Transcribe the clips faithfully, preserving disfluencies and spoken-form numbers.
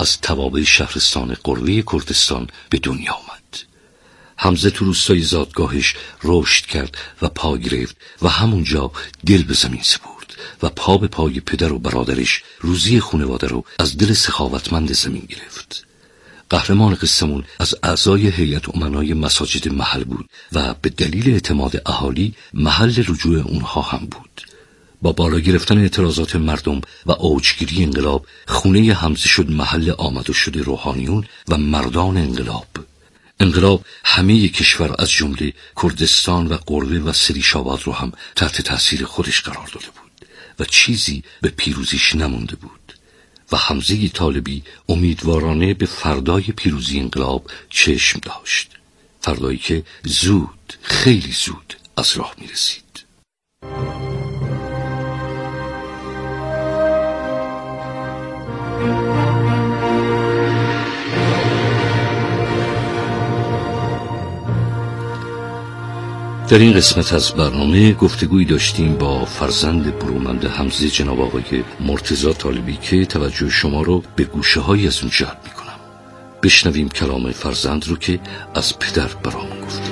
از توابع شهرستان قروه کردستان به دنیا آمد. حمزه تو روستای زادگاهش رشد کرد و پا گرفت و همونجا دل به زمین سپرد و پا به پای پدر و برادرش روزی خانواده رو از دل سخاوتمند زمین گرفت. قهرمان قصه‌مون از اعضای هیئت امنای مساجد محل بود و به دلیل اعتماد اهالی محل رجوع اونها هم بود. با بالا گرفتن اعتراضات مردم و اوجگیری انقلاب، خونه حمزه شد محل آمد و شد روحانیون و مردان انقلاب. انقلاب همه کشور از جمله کردستان و قروه و سریشاباد رو هم تحت تاثیر خودش قرار داده بود و چیزی به پیروزیش نمونده بود و حمزه طالبی امیدوارانه به فردای پیروزی انقلاب چشم داشت، فردایی که زود، خیلی زود از راه می رسید. در این قسمت از برنامه گفتگوی داشتیم با فرزند برومند حمزه جناب آقای مرتضی طالبی که توجه شما رو به گوشه های از اون جلب می کنم. بشنویم کلام فرزند رو که از پدر برامون گفته.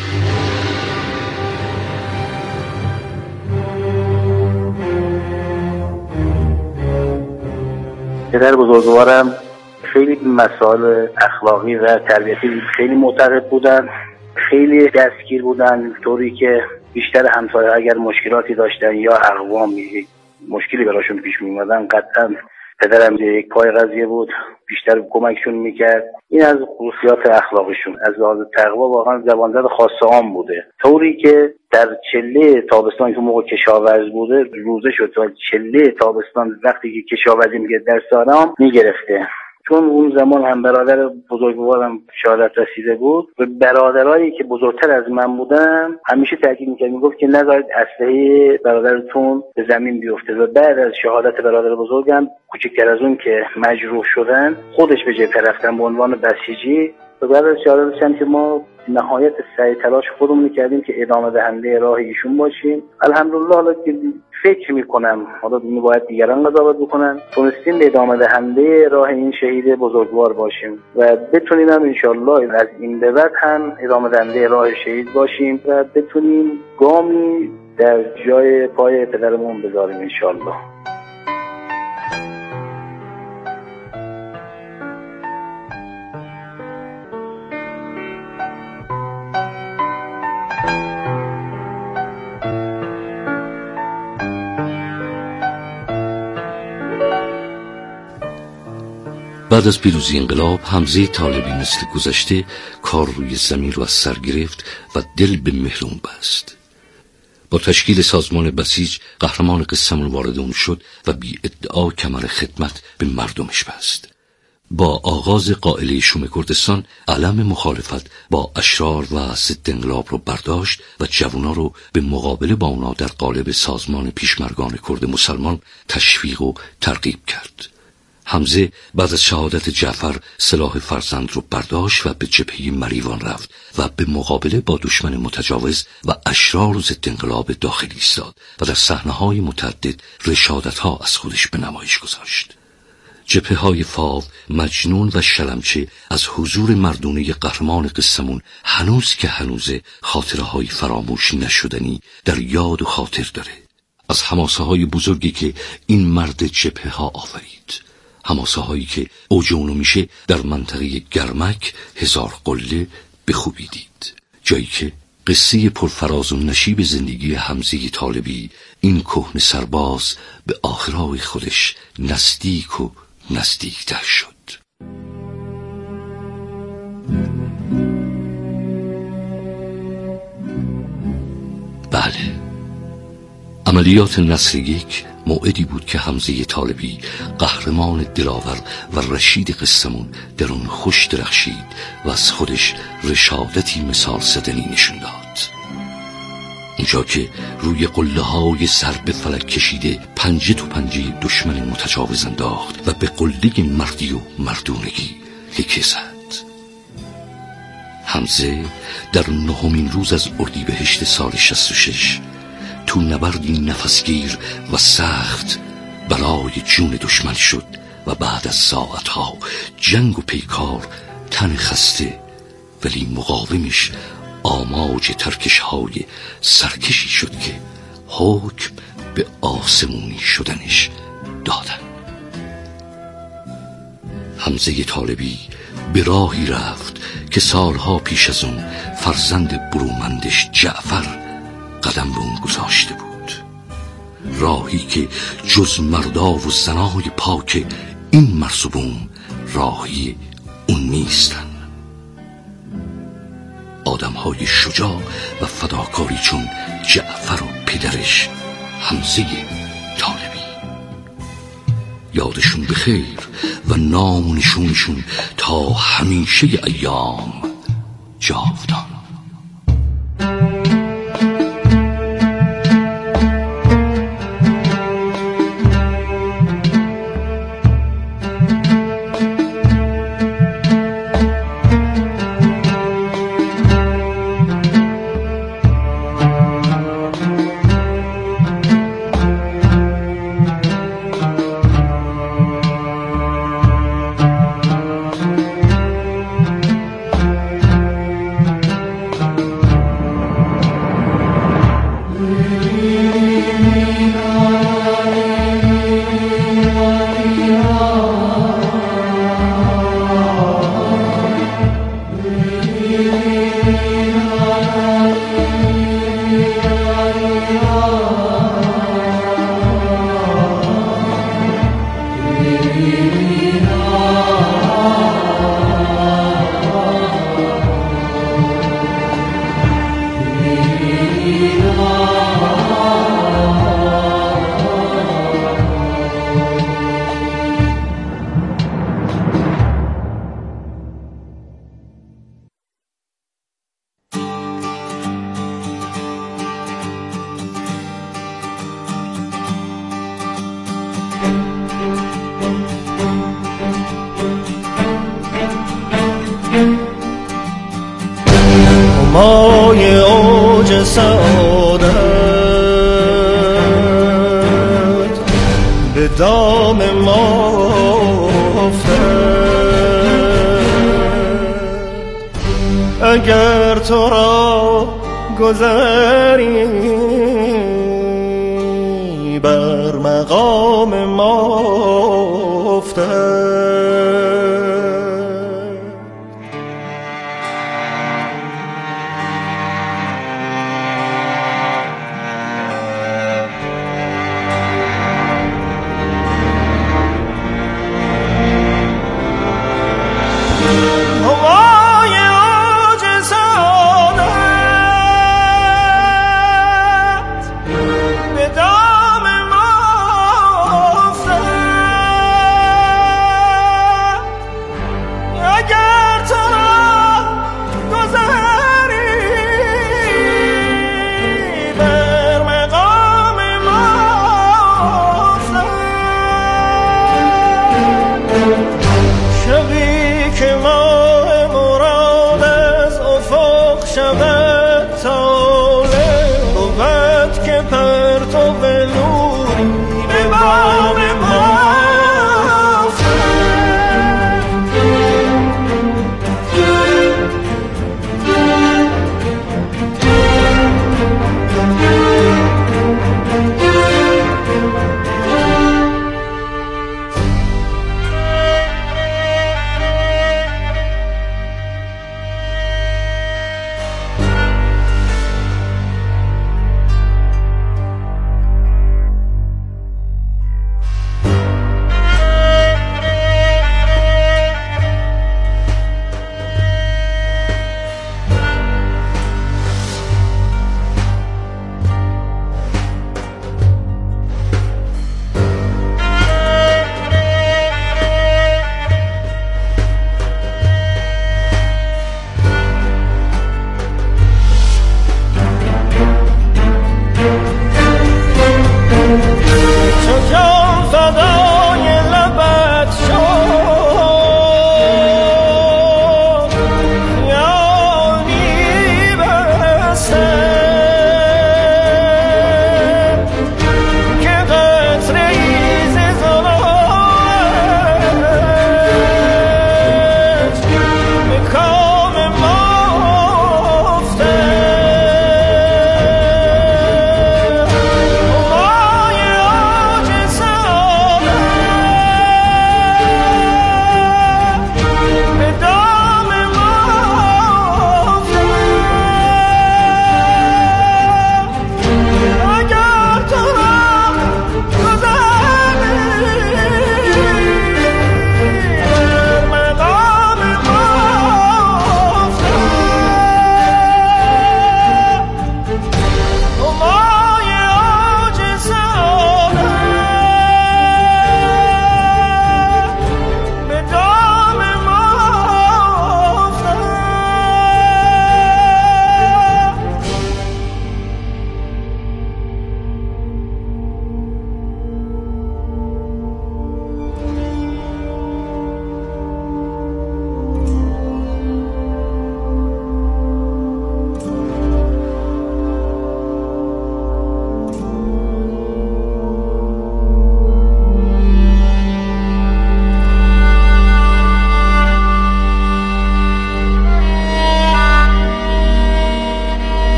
پدر بزرگوارم خیلی مسائل اخلاقی و تربیتی خیلی معتقد بودن، خیلی دستگیر بودن، طوری که بیشتر همسایه اگر مشکلاتی داشتن یا اقوام مشکلی براشون پیش می اومدن قطعا پدرم یک پای قضیه بود، بیشتر کمکشون میکرد. این از خصوصیات اخلاقشون. از لحاظ تقوا واقعا زبانزد خاص عام بوده، طوری که در چله تابستان که موقع کشاورز بوده روزه شد و چله تابستان وقتی که کشاورزی میگه در سارام میگرفته، چون اون زمان هم برادر بزرگوارم شهادت رسیده بود و برادرایی که بزرگتر از من بودن همیشه تاکید میکرد، میگفت که نذارید اسلحه برادرتون به زمین بیفته. و بعد از شهادت برادر بزرگم کوچکتر از اون که مجروح شدن خودش به جبهه رفتن به عنوان بسیجی و بعد از شهادتش هم که ما نهایت سعی تلاش خودمون کردیم که ادامه دهنده راه ایشون باشیم. الحمدلله حالا که فکر میکنم حالا میباید دیگران قضاوت بکنن، تونستیم به ادامه دهنده راه این شهید بزرگوار باشیم و بتونیم هم انشالله از این به بعد هم ادامه دهنده راه شهید باشیم و بتونیم گامی در جای پای پدرمون بذاریم انشالله. بعد از پیروزی انقلاب حمزه طالبی مثل گذشته کار روی زمین رو از سر گرفت و دل به مهرون بست. با تشکیل سازمان بسیج قهرمان قصه‌مون وارد اون شد و بی ادعا کمر خدمت به مردمش بست. با آغاز قائله شوم کردستان علم مخالفت با اشرار و ضد انقلاب رو برداشت و جوونا رو به مقابله با اونا در قالب سازمان پیشمرگان کرد مسلمان تشویق و ترغیب کرد. حمزه بعد از شهادت جعفر سلاح فرزند رو برداشت و به جبهه مریوان رفت و به مقابله با دشمن متجاوز و اشرار و ضد انقلاب داخلی ایستاد و در صحنه‌های متعدد رشادت‌ها از خودش به نمایش گذاشت. جبهه‌های فاو، مجنون و شلمچه از حضور مردونه قهرمان قصه‌مون هنوز که هنوزه خاطره‌های فراموش نشدنی در یاد و خاطر داره. از حماسه‌های بزرگی که این مرد جبهه‌ها آورید، حماسه هایی که اوج اونو میشه در منطقه گرمک هزار قله به خوبی دید، جایی که قصه پرفراز و نشیب زندگی حمزه طالبی این کهنه سرباز به آخرای خودش نزدیک و نزدیکتر شد. بله، عملیات نصر یک موعدی بود که حمزه طالبی قهرمان دلاور و رشید قصه‌مون در اون خوش درخشید و از خودش رشادتی مثال زدنی نشون داد. اونجا که روی قله های سر به فلک کشیده پنجه تو پنجه دشمن متجاوز انداخت و به قله مردی و مردونگی لکه زد. حمزه در نهمین روز از اردیبهشت سال شصت و شش تو نبردی نفسگیر و سخت برای جون دشمن شد و بعد از ساعتها جنگ و پیکار تن خسته ولی مقاومش آماج ترکش‌های سرکشی شد که حکم به آسمونی شدنش دادن. حمزه طالبی به راهی رفت که سالها پیش از اون فرزند برومندش جعفر قدم به اون گذاشته بود، راهی که جز مردا و زنای پاک این مرزبون راهی اون نیستن. آدمهای شجاع و فداکاری چون جعفر و پدرش حمزه طالبی، یادشون بخیر و نام و نشونشون تا همیشه ایام جاودان. مای اوج سعادت به دام ما افتد، اگر تو را گذری بر مقام ما افتد. به دام ما افتد،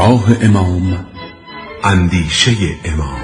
نگاه امام، اندیشه امام.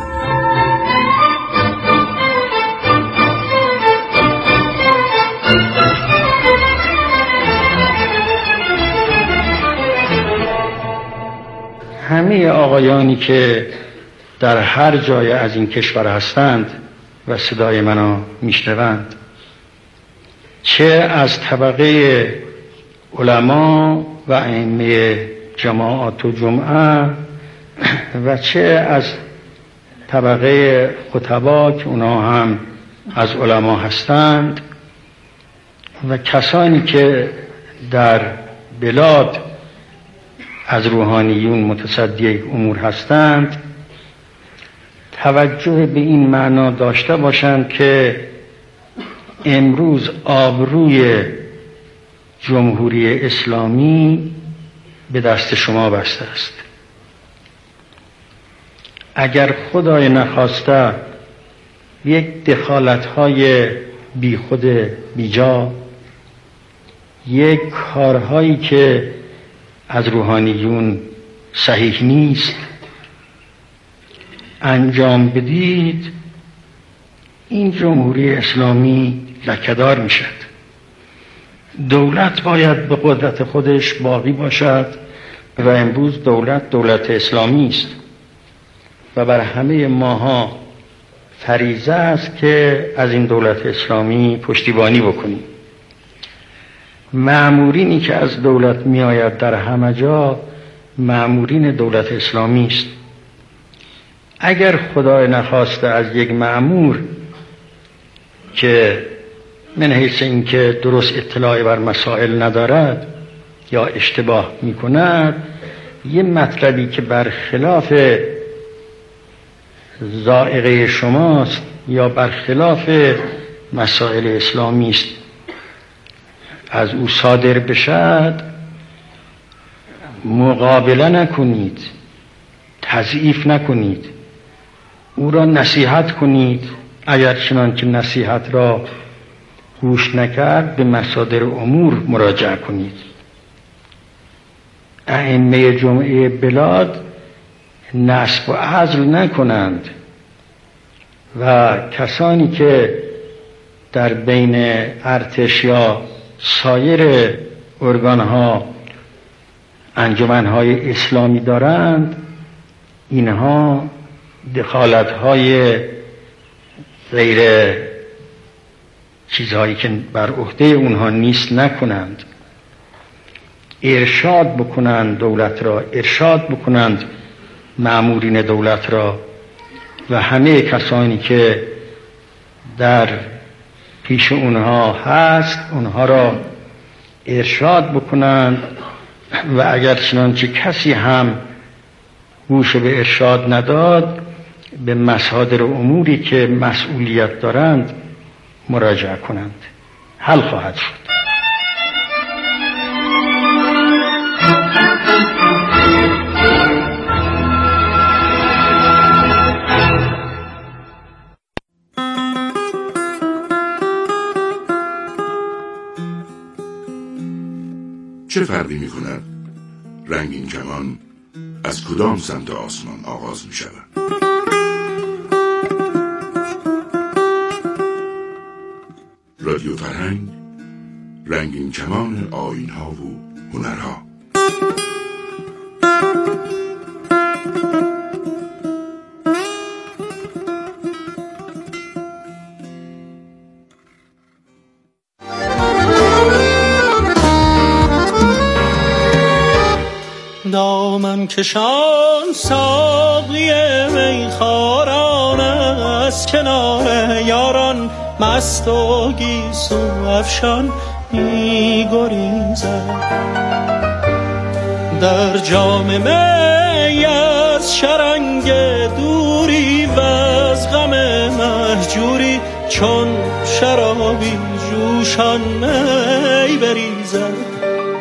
همه آقایانی که در هر جای از این کشور هستند و صدای منو میشنوند، چه از طبقه علما و ائمه جماعت و جمعه و چه از طبقه خطبا که اونا هم از علما هستند و کسانی که در بلاد از روحانیون متصدی امور هستند، توجه به این معنا داشته باشند که امروز آبروی جمهوری اسلامی به دست شما بسته است. اگر خدای نخواسته یک دخالت‌های بی خود بیجا، یک کارهایی که از روحانیون صحیح نیست انجام بدید، این جمهوری اسلامی لکه‌دار میشد. دولت باید به قدرت خودش باقی باشد و امروز دولت دولت اسلامی است و بر همه ماها فریضه است که از این دولت اسلامی پشتیبانی بکنیم. مأمورینی که از دولت می آید در همه جا مأمورین دولت اسلامی است. اگر خدای نخواسته از یک مأمور که من حیث اینکه درست اطلاعی بر مسائل ندارد یا اشتباه می کند، یه مطلبی که برخلاف ذائقه شماست یا برخلاف مسائل اسلامی است از او صادر بشد، مقابله نکنید، تضعیف نکنید، او را نصیحت کنید. اگر چنانکه نصیحت را گوش نکرد، به مصادر امور مراجعه کنید. ائمه جمعه بلاد نصب و عزل نکنند و کسانی که در بین ارتش یا سایر ارگانها انجمنهای اسلامی دارند، اینها دخالتهای غیر چیزهایی که بر عهده اونها نیست نکنند. ارشاد بکنند دولت را، ارشاد بکنند مأمورین دولت را و همه کسانی که در پیش اونها هست اونها را ارشاد بکنند و اگر چنانچه کسی هم گوش به ارشاد نداد، به مصادر اموری که مسئولیت دارند مراجعه کنند. حل خواهد شد. چه فرقی می کند رنگین کمان از کدام سمت آسمان آغاز می شود؟ رادیو فرهنگ، رنگین کمان آیین‌ها و هنرها. دامن کشان ساقی میخواران از کنار یاران، مست و گیسو افشان می گریزد. در جام می از شرنگ دوری و از غم مهجوری، چون شرابی جوشان می بریزد.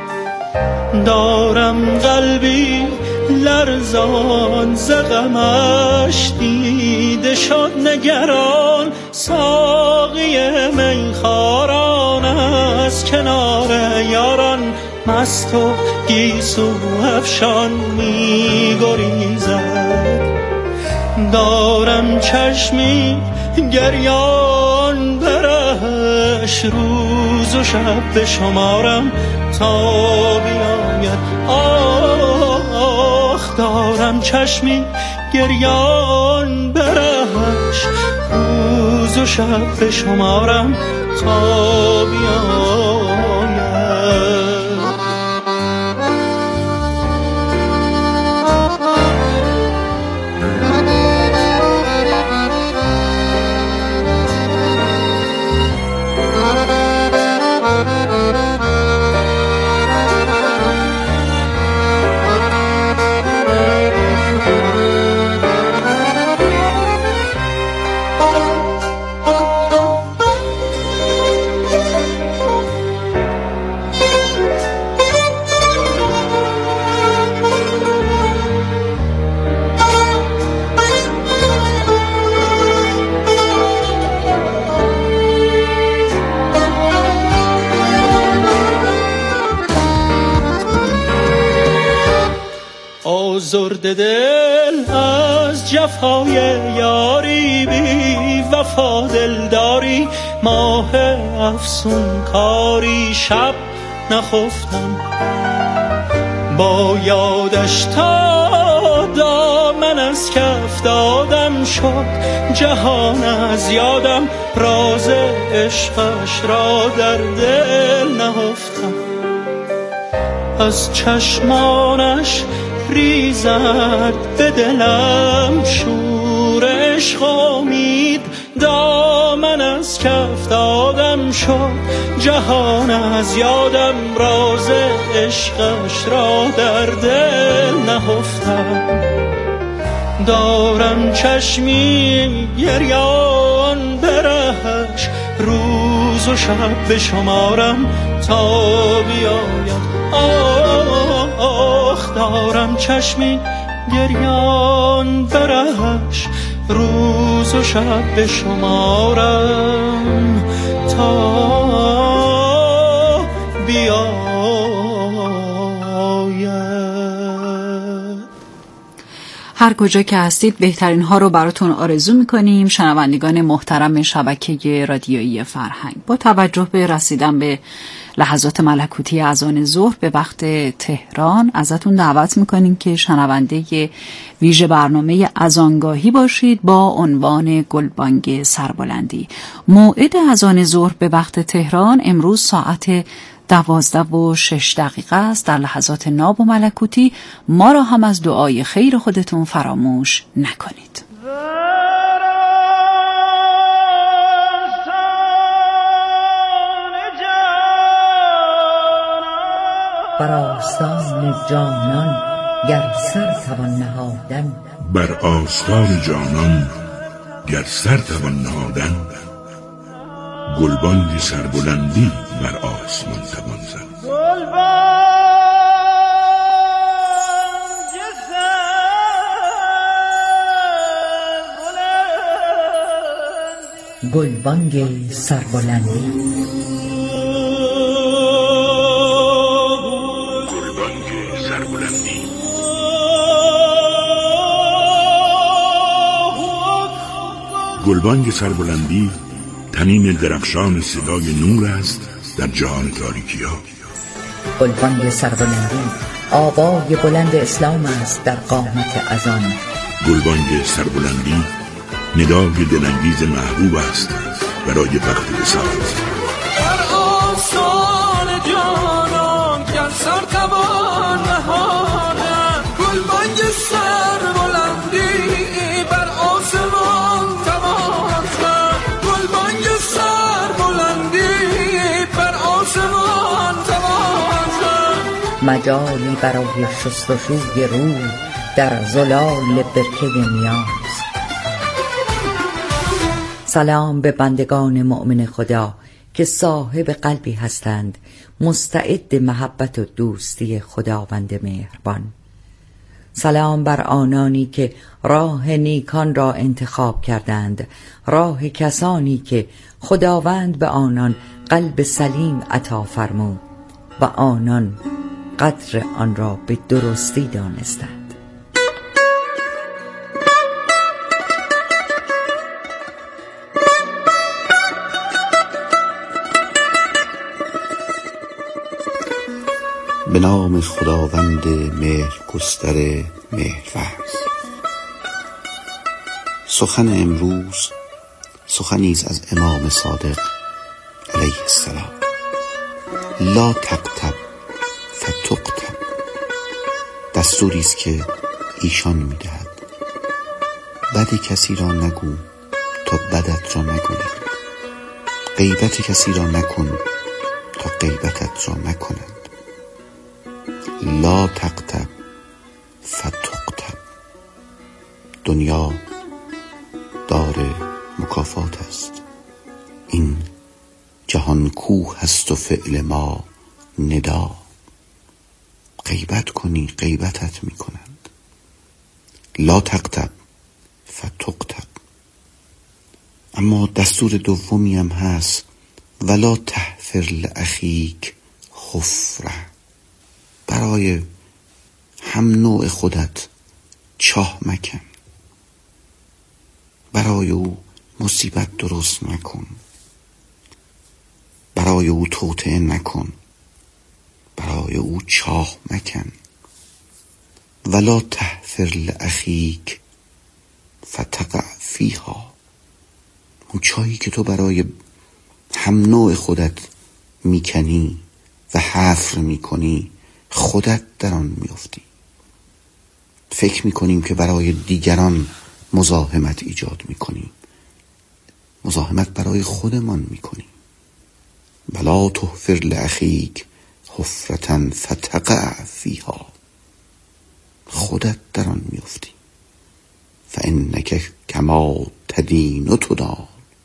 دارم قلبی لرزان ز غمش، دیده شد نگران ساقی میخواران از کنار یاران، مست و گیسو افشان می گریزد. دارم چشمی گریان برش، روز و شب به شمارم تا بیاید. آخ دارم چشمی گریان برش، روز و شب به شمارم تا بیاید. آزرده دل از جفای یاری، بی وفا دلداری، ماه افسون کاری. شب نخفتم با یادش تا دامن از کف دادم شد. جهان از یادم راز عشقش را در دل نهفتم. از چشمانش ریزد به دلم شور عشق امید، دامن از کف دادم شد. جهان از یادم راز عشقش را در دل نهفتم. دارم چشمی گریان برهش، روز و شب به شمارم تا بیاید. آخ دارم چشمی گریان برهش، روز و شب به شمارم تا بیاید. هر کجا که هستید بهترین ها رو براتون آرزو میکنیم. شنوندگان محترم شبکه رادیویی فرهنگ، با توجه به رسیدن به لحظات ملکوتی اذان ظهر به وقت تهران، ازتون دعوت میکنیم که شنونده ویژه برنامه اذانگاهی باشید با عنوان گلبانگ سربلندی. موعد اذان ظهر به وقت تهران امروز ساعت دوازده و شش دقیقه است. در لحظات ناب و ملکوتی ما را هم از دعای خیر خودتون فراموش نکنید. بر آستان جانان گر سر توان نهادن، بر آستان جانان گر سر توان نهادن، گلبانگ سربلندی بر آسمان توان زد. گلبانگ سربلندی. گلبانگ سربلندی تنین درخشان صدای نور است در جهان تاریکی ها. گلبانگ سربلندی آوای بلند اسلام است در قامت اذان. گلبانگ سربلندی ندای دلانگیز محبوب است برای وقت وصال. بر آسمان جانان گر سر توان نهادن، گلبانگ سربلندی بر آسمان توان زد. گلبانگ سربلندی بر آسمان توان زد. مجالی برای شستشوی روح در زلال برکه نیاز. سلام به بندگان مؤمن خدا که صاحب قلبی هستند مستعد محبت و دوستی خداوند مهربان. سلام بر آنانی که راه نیکان را انتخاب کردند، راه کسانی که خداوند به آنان قلب سلیم عطا فرمود و آنان قدر آن را به درستی دانستند. به نام خداوند مهرگستر مهرورز. سخن امروز سخنی است از امام صادق علیه السلام. لا تغتب فتغتب. دستوری است که ایشان میدهد بد کسی را نگو تا بدت را نگویی، غیبت کسی را نکن تا غیبتت را نکنند. لا تغتب فتغتب. دنیا دار مکافات است. این جهان کوه است و فعل ما ندا. غیبت کنی غیبتت می کنند. لا تغتب فتغتب. اما دستور دومی هم هست، ولا تحفر لاخیک حفره. برای هم نوع خودت چاه مکن، برای او مصیبت درست مکن، برای او توطئه نکن، برای او چاه مکن. ولا تحفر لاخیک فتقع فیها. اون چاهی که تو برای هم نوع خودت میکنی و حفر میکنی، خودت در آن میافتی. فکر میکنیم که برای دیگران مزاحمت ایجاد میکنیم، مزاحمت برای خودمان میکنیم. ولا تحفر لاخیک حفرة فتقع فیها. خودت در آن میافتی. فانک کما تدین تدان.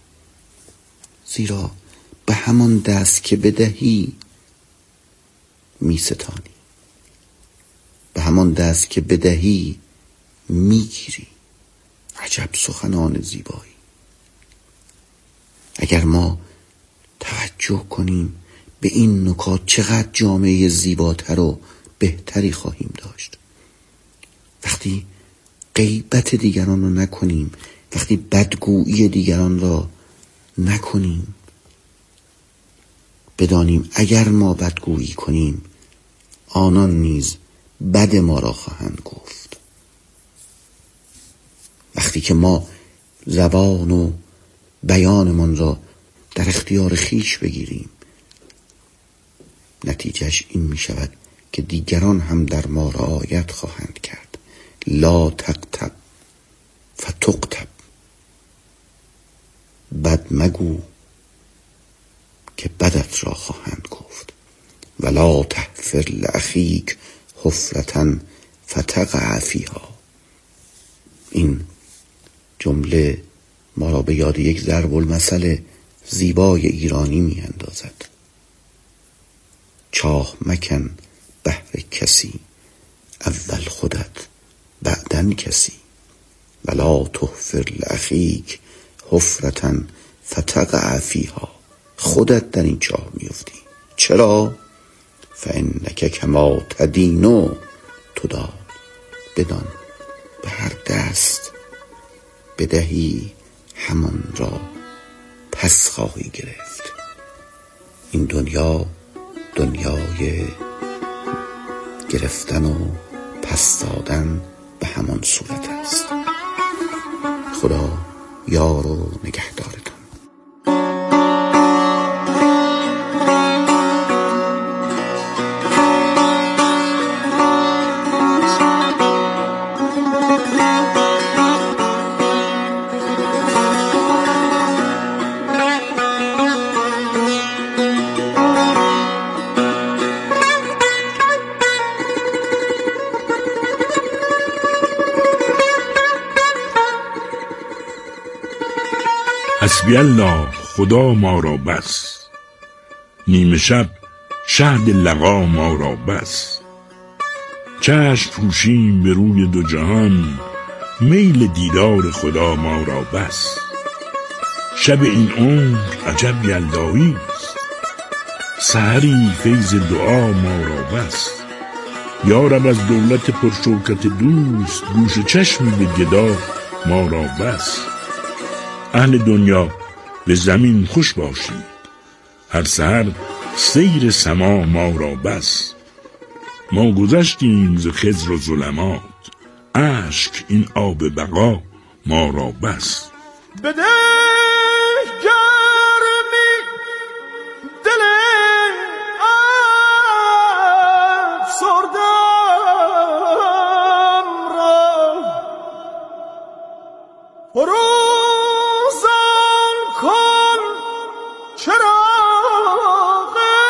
زیرا به همان دست که بدهی میستانی، به همان دست که بدهی میگیری. عجب سخنان زیبایی. اگر ما توجه کنیم به این نکات، چقدر جامعه زیباتر و بهتری خواهیم داشت. وقتی غیبت دیگران رو نکنیم، وقتی بدگویی دیگران را نکنیم، بدانیم اگر ما بدگویی کنیم آنان نیز بد ما را خواهند گفت. وقتی که ما زبان و بیانمان را در اختیار خیش بگیریم، نتیجهش این می شود که دیگران هم در ما رعایت خواهند کرد. لا تغتب فتغتب. بد مگو که بدت را خواهند گفت. ولا تحفر لاخیک حفرة فتقع فیها. این جمله ما را به یاد یک ضرب المثل زیبای ایرانی می اندازد. چاه مکن بهر کسی، اول خودت بعدن کسی. ولا تحفر لاخیک حفرة فتقع فیها. خودت در این چاه میفتی. چرا؟ فانک کما تدین تدان. بدان به هر دست بدهی همان را پس خواهی گرفت. این دنیا دنیای گرفتن و پس دادن به همان صورت است. خدا یار و نگهدارتان. حسبی الله، خدا ما را بس. نیمه شب شهد لقا ما را بس. چشم پوشیم به روی دو جهان، میل دیدار خدا ما را بس. شب این عمر عجب یلدایی است، سحری فیض دعا ما را بس. یارب از دولت پرشوکت دوست، گوش چشمی به گدا ما را بس. اهل دنیا به زمین خوش باشید، هر سحر سیر سما ما را بس. ما گذشتیم ز خضر و ظلمات، اشک این آب بقا ما را بس. بده گرمی دل افسردم را، فروزان کن چراغ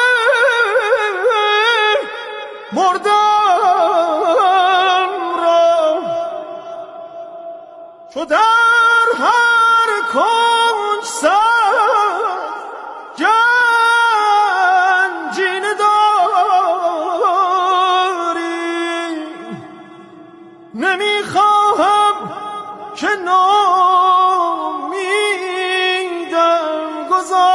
مردم را، چو در هر کنج سر گنجینه داری، نمیخواهم که نامیدم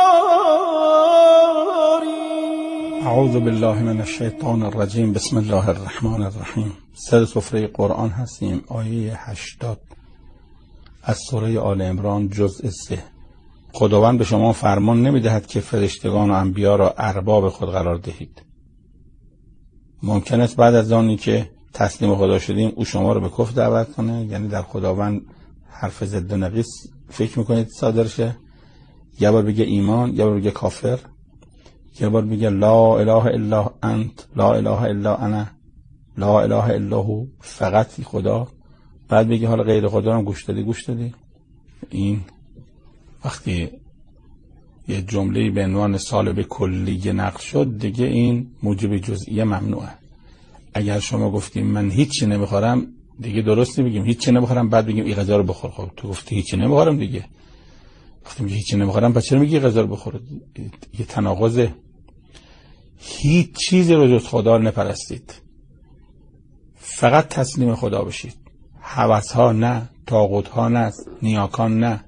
گذاری. اعوذ بالله من الشیطان الرجیم. بسم الله الرحمن الرحیم. سر سفره قرآن هستیم، آیه هشتاد از سوره آل عمران جزء سه. خداوند به شما فرمان نمیدهد که فرشتگان و انبیا را ارباب خود قرار دهید. ممکن است بعد از آنی که تسلیم خدا شدیم او شما رو به کفر دعوت کنه، یعنی در خداوند حرف ضد و نقیص فکر میکنید صادر شه. یه بار بگه ایمان، یه بار بگه کافر، یه بار بگه لا اله الا انت، لا اله الا انا، لا اله الا هو، فقط خدا. بعد بگی حالا غیر خدا هم گوش دادی گوش دادی. این وقتی یه جمله‌ای به عنوان سالب کلیه نقل شد دیگه این موجب جزئیه ممنوعه. اگر شما گفتیم من هیچی نمیخورم دیگه درستی بگیم هیچی نمیخورم، بعد بگیم این غذا رو بخور. خب تو گفتی هیچی نمیخورم دیگه، وقتی میگی هیچی نمیخورم پس چرا میگی غذا رو بخور؟ یه تناقضه. هیچ چیزی رو جز خدا نپرستید، فقط تسلیم خدا بشید. هوس ها نه، طاغوت ها نه، نیاکان نه،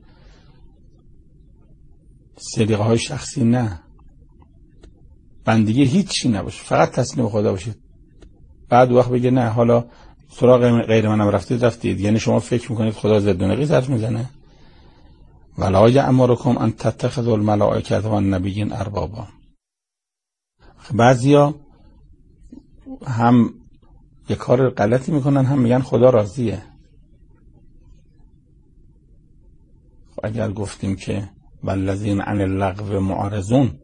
صدقه های شخصی نه، بندگی هیچی نباشه، فقط تسلیم خدا باشید. بعد وقت بگه نه حالا سراغ غیر منم رفتید رفتید، یعنی شما فکر میکنید خدا ضد و نقیض حرف میزنه. ولا یأمرکم ان تتخذوا الملائکة والنبیین اربابا. بعضیا هم یه کار غلطی میکنن، هم میگن خدا راضیه. اگر گفتیم که والذین عن اللغو معرضون،